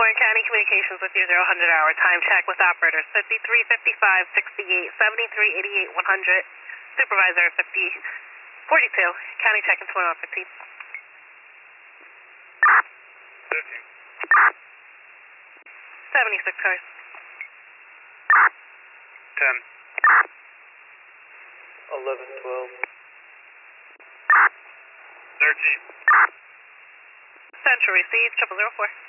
Warren County Communications with your 0-100 hour time check with operators 53, 55, 68, 73, 88, 100. Supervisor 50, 42. County check in 2115. 76 cars. 10. 11, 12. 13. Central received 0004.